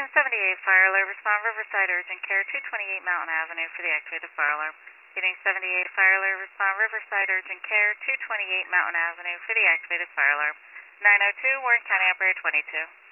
78 fire alert, respond Riverside urgent care 228 Mountain Avenue for the activated fire alarm. Getting 78 fire alert, respond Riverside urgent care 228 Mountain Avenue for the activated fire alarm. 902, Warren County Operator 22.